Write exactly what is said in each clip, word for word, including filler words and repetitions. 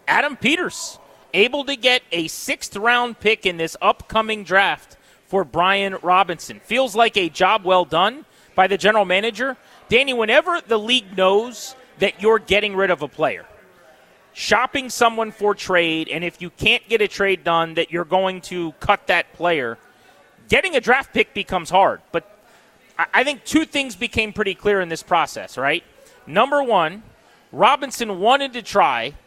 Adam Peters, able to get a sixth-round pick in this upcoming draft for Brian Robinson. Feels like a job well done by the general manager. Danny, whenever the league knows that you're getting rid of a player, shopping someone for trade, and if you can't get a trade done, that you're going to cut that player, getting a draft pick becomes hard. But I think two things became pretty clear in this process, right? Number one, Robinson wanted to try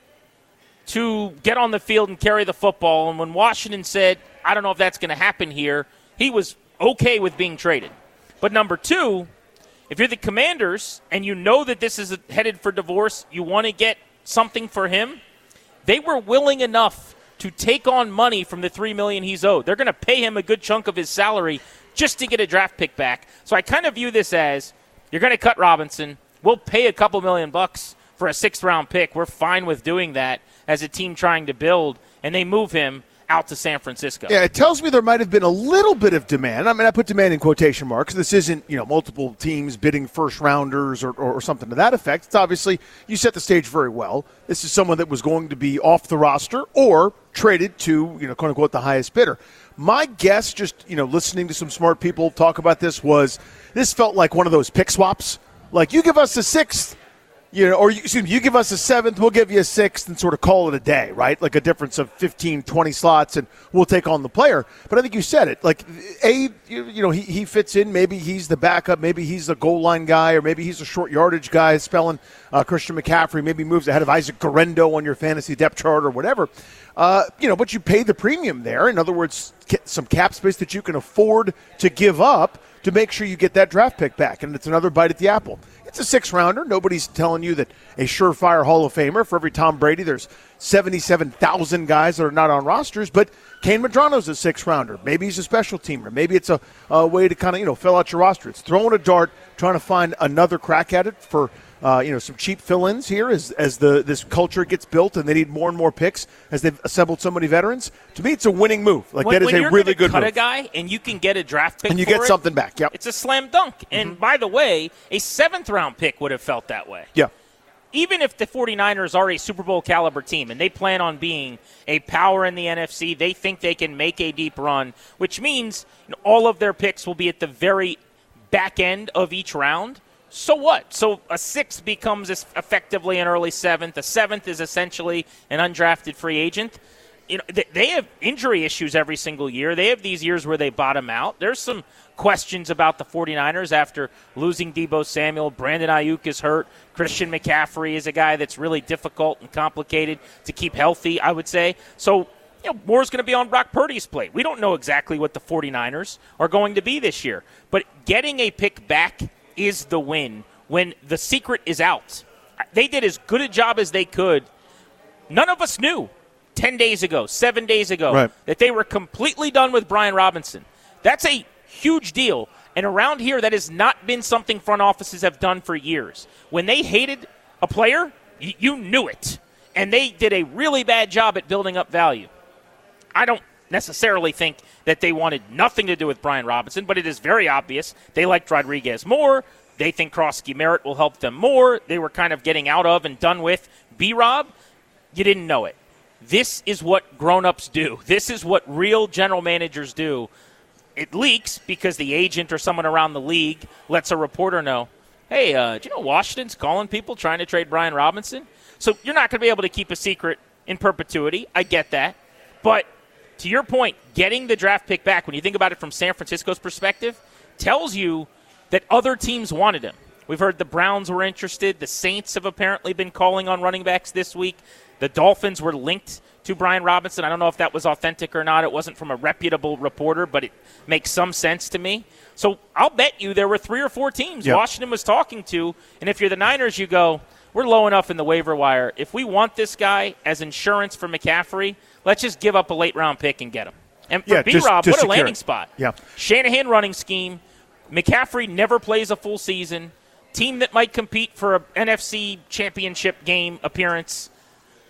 to get on the field and carry the football, and when Washington said, I don't know if that's going to happen here, he was okay with being traded. But number two, if you're the Commanders and you know that this is headed for divorce, you want to get something for him, they were willing enough to take on money from the three million dollars he's owed. They're going to pay him a good chunk of his salary just to get a draft pick back. So I kind of view this as, you're going to cut Robinson, we'll pay a couple million bucks for a sixth-round pick. We're fine with doing that as a team trying to build, and they move him out to San Francisco. Yeah, it tells me there might have been a little bit of demand. I mean, I put demand in quotation marks. This isn't, you know, multiple teams bidding first-rounders or, or, or something to that effect. It's obviously, you set the stage very well. This is someone that was going to be off the roster or traded to, you know, quote-unquote, the highest bidder. My guess, just, you know, listening to some smart people talk about this, was this felt like one of those pick swaps. Like, you give us a sixth, you know, or you, excuse me, you give us a seventh, we'll give you a sixth and sort of call it a day, right? Like a difference of fifteen, twenty slots, and we'll take on the player. But I think you said it. Like, A, you, you know, he, he fits in. Maybe he's the backup. Maybe he's a goal line guy, or maybe he's a short yardage guy spelling uh, Christian McCaffrey. Maybe moves ahead of Isaac Guerrero on your fantasy depth chart or whatever. Uh, you know, but you pay the premium there. In other words, get some cap space that you can afford to give up to make sure you get that draft pick back, and it's another bite at the apple. It's a six-rounder. Nobody's telling you that a surefire Hall of Famer. For every Tom Brady, there's seventy-seven thousand guys that are not on rosters, but Kane Medrano's a six-rounder. Maybe he's a special teamer. Maybe it's a, a way to kind of, you know, fill out your roster. It's throwing a dart, trying to find another crack at it for Uh, you know, some cheap fill-ins here as as the this culture gets built, and they need more and more picks as they've assembled so many veterans. To me, it's a winning move. Like when, that is when a really good cut move. A guy and you can get a draft pick, and you for get it, something back. Yep, it's a slam dunk. Mm-hmm. And by the way, a seventh round pick would have felt that way. Yeah. Even if the 49ers are a Super Bowl caliber team and they plan on being a power in the N F C, they think they can make a deep run, which means you know, all of their picks will be at the very back end of each round. So what? So a sixth becomes effectively an early seventh. A seventh is essentially an undrafted free agent. You know, they have injury issues every single year. They have these years where they bottom out. There's some questions about the 49ers after losing Deebo Samuel. Brandon Ayuk is hurt. Christian McCaffrey is a guy that's really difficult and complicated to keep healthy, I would say. So, you know, more is going to be on Brock Purdy's plate. We don't know exactly what the 49ers are going to be this year. But getting a pick back is the win when the secret is out. They did as good a job as they could. None of us knew ten days ago, seven days ago, right, that they were completely done with Brian Robinson. That's a huge deal. And around here, that has not been something front offices have done for years. When they hated a player, y- you knew it. And they did a really bad job at building up value. I don't necessarily think that they wanted nothing to do with Brian Robinson, but it is very obvious they liked Rodriguez more. They think Krosky Merritt will help them more. They were kind of getting out of and done with B-Rob. You didn't know it. This is what grown-ups do. This is what real general managers do. It leaks because the agent or someone around the league lets a reporter know, hey, uh, do you know Washington's calling people trying to trade Brian Robinson? So you're not going to be able to keep a secret in perpetuity. I get that. But to your point, getting the draft pick back, when you think about it from San Francisco's perspective, tells you that other teams wanted him. We've heard the Browns were interested. The Saints have apparently been calling on running backs this week. The Dolphins were linked to Brian Robinson. I don't know if that was authentic or not. It wasn't from a reputable reporter, but it makes some sense to me. So I'll bet you there were three or four teams yep. Washington was talking to, and if you're the Niners, you go, we're low enough in the waiver wire. If we want this guy as insurance for McCaffrey, let's just give up a late-round pick and get him. And for yeah, B-Rob, what a landing it. spot. Yeah. Shanahan running scheme. McCaffrey never plays a full season. Team that might compete for an N F C championship game appearance.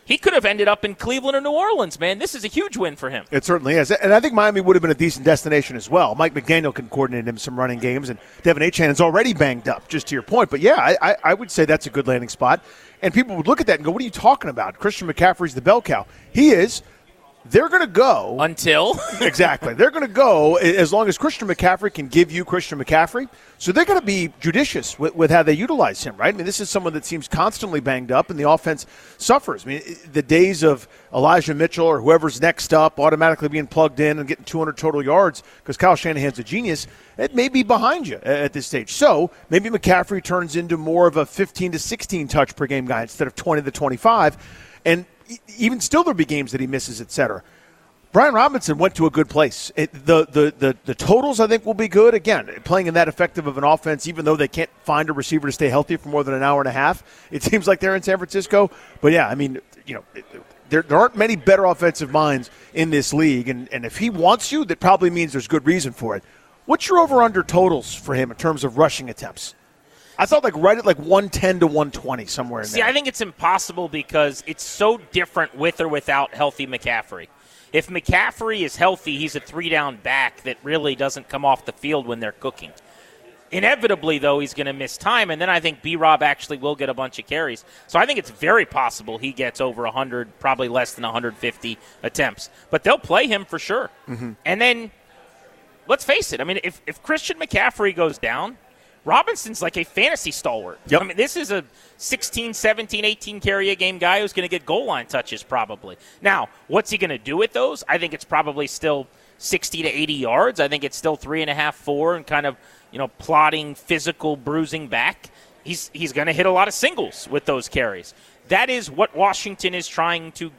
he could have ended up in Cleveland or New Orleans, man. This is a huge win for him. It certainly is. And I think Miami would have been a decent destination as well. Mike McDaniel can coordinate him some running games, and Devin Achane's already banged up, just to your point. But, yeah, I, I would say that's a good landing spot. And people would look at that and go, what are you talking about? Christian McCaffrey's the bell cow. He is. They're going to go. Until? Exactly. They're going to go as long as Christian McCaffrey can give you Christian McCaffrey. So they're going to be judicious with, with how they utilize him, right? I mean, this is someone that seems constantly banged up, and the offense suffers. I mean, the days of Elijah Mitchell or whoever's next up automatically being plugged in and getting two hundred total yards because Kyle Shanahan's a genius, it may be behind you at this stage. So maybe McCaffrey turns into more of a fifteen to sixteen touch per game guy instead of twenty to twenty-five. And even still there'll be games that he misses, et cetera. Brian Robinson went to a good place. It, the, the, the, the totals, I think, will be good. Again, playing in that effective of an offense, even though they can't find a receiver to stay healthy for more than an hour and a half, it seems like they're in San Francisco. But, yeah, I mean, you know, there, there aren't many better offensive minds in this league. And, and if he wants you, that probably means there's good reason for it. What's your over-under totals for him in terms of rushing attempts? I thought like right at like one ten to one twenty, somewhere in See, there. I think it's impossible because it's so different with or without healthy McCaffrey. If McCaffrey is healthy, he's a three-down back that really doesn't come off the field when they're cooking. Inevitably, though, he's going to miss time, and then I think B-Rob actually will get a bunch of carries. So I think it's very possible he gets over one hundred, probably less than one hundred fifty attempts. But they'll play him for sure. Mm-hmm. And then, let's face it, I mean, if, if Christian McCaffrey goes down, Robinson's like a fantasy stalwart. Yep. I mean, this is a sixteen, seventeen, eighteen carry a game guy who's going to get goal line touches probably. Now, what's he going to do with those? I think it's probably still sixty to eighty yards. I think it's still three and a half, four, and kind of, you know, plodding, physical, bruising back. He's he's going to hit a lot of singles with those carries. That is what Washington is trying to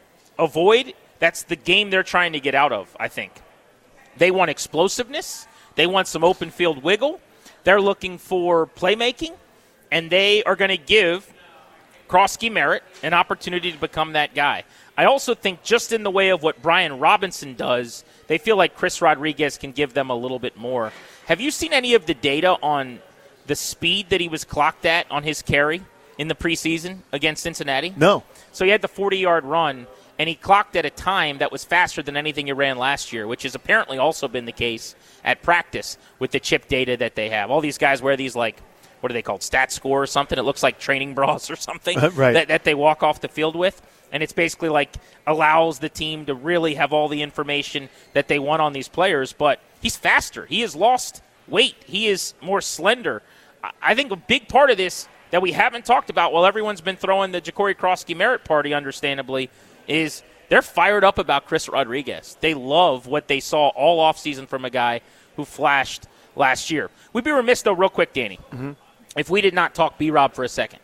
avoid. That's the game they're trying to get out of, I think. They want explosiveness. They want some open field wiggle. They're looking for playmaking, and they are going to give Krosky Merritt an opportunity to become that guy. I also think just in the way of what Brian Robinson does, they feel like Chris Rodriguez can give them a little bit more. Have you seen any of the data on the speed that he was clocked at on his carry in the preseason against Cincinnati? No. So he had the forty-yard run, and he clocked at a time that was faster than anything he ran last year, which has apparently also been the case at practice with the chip data that they have. All these guys wear these, like, what are they called, stat score or something? It looks like training bras or something right. that, that they walk off the field with. And it's basically like allows the team to really have all the information that they want on these players. But he's faster. He has lost weight. He is more slender. I think a big part of this that we haven't talked about while everyone's been throwing the Ja'Cory Krosky Merritt party, understandably, is they're fired up about Chris Rodriguez. They love what they saw all offseason from a guy who flashed last year. We'd be remiss, though, real quick, Danny, mm-hmm. if we did not talk B-Rob for a second.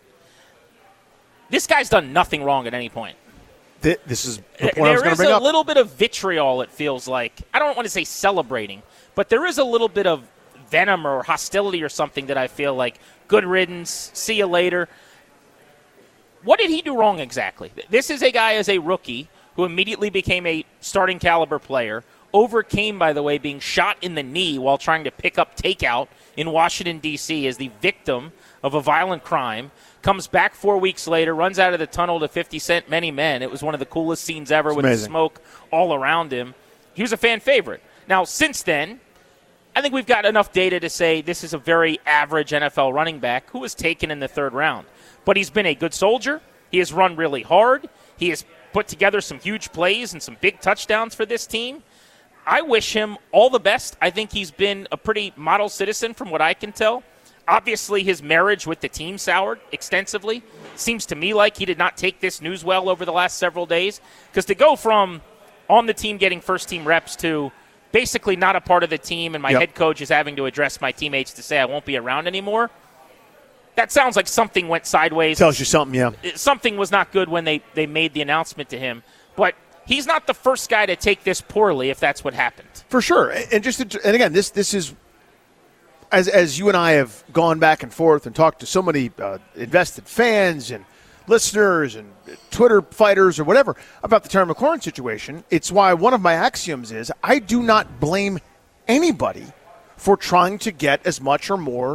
This guy's done nothing wrong at any point. This is the point I was going to bring up. There is a little bit of vitriol, it feels like. I don't want to say celebrating, but there is a little bit of venom or hostility or something that I feel like, good riddance, see you later. What did he do wrong exactly? This is a guy as a rookie who immediately became a starting caliber player, overcame, by the way, being shot in the knee while trying to pick up takeout in Washington, D C as the victim of a violent crime, comes back four weeks later, runs out of the tunnel to fifty Cent Many Men. It was one of the coolest scenes ever it's with amazing. the smoke all around him. He was a fan favorite. Now, since then, I think we've got enough data to say this is a very average N F L running back who was taken in the third round. But he's been a good soldier. He has run really hard. He has put together some huge plays and some big touchdowns for this team. I wish him all the best. I think he's been a pretty model citizen from what I can tell. Obviously, his marriage with the team soured extensively. Seems to me like he did not take this news well over the last several days. Because to go from on the team getting first-team reps to basically not a part of the team and my yep. head coach is having to address my teammates to say I won't be around anymore, that sounds like something went sideways. Tells you something, yeah. Something was not good when they, they made the announcement to him. But he's not the first guy to take this poorly if that's what happened. For sure. And just to, and again, this this is, as as you and I have gone back and forth and talked to so many uh, invested fans and listeners and Twitter fighters or whatever about the Terry McLaurin situation, it's why one of my axioms is I do not blame anybody for trying to get as much or more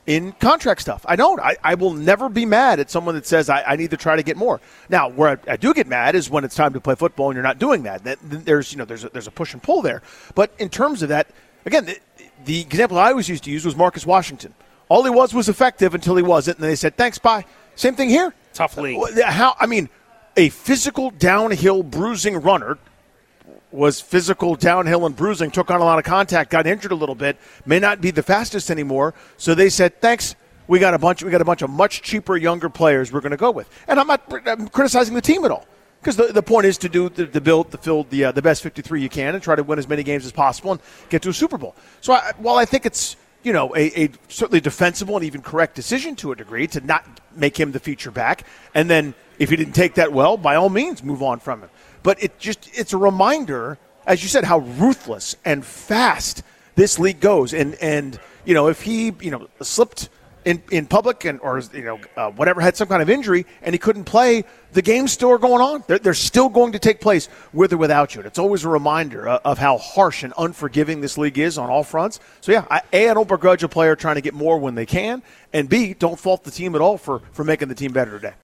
in contract stuff. I don't. I, I will never be mad at someone that says I, I need to try to get more. Now, where I, I do get mad is when it's time to play football and you're not doing that. that there's you know there's a, there's a push and pull there. But in terms of that, again, the, the example I always used to use was Marcus Washington. All he was was effective until he wasn't, and they said, thanks, bye. Same thing here. Tough league. How? I mean, a physical downhill bruising runner was physical downhill and bruising, took on a lot of contact, got injured a little bit, may not be the fastest anymore. So they said, thanks, we got a bunch we got a bunch of much cheaper younger players we're going to go with. And I'm not I'm criticizing the team at all, because the, the point is to do the, the build the field the uh, the best fifty-three you can and try to win as many games as possible and get to a Super Bowl. So I, while I think it's you know a, a certainly defensible and even correct decision to a degree to not make him the feature back, and then if he didn't take that well, by all means move on from him. But it just it's a reminder, as you said, how ruthless and fast this league goes. And, and you know, if he, you know, slipped in, in public and or, you know, uh, whatever, had some kind of injury and he couldn't play, the game's still going on. They're, they're still going to take place with or without you. And it's always a reminder of, of how harsh and unforgiving this league is on all fronts. So, yeah, I, A, I don't begrudge a player trying to get more when they can. And B, don't fault the team at all for, for making the team better today.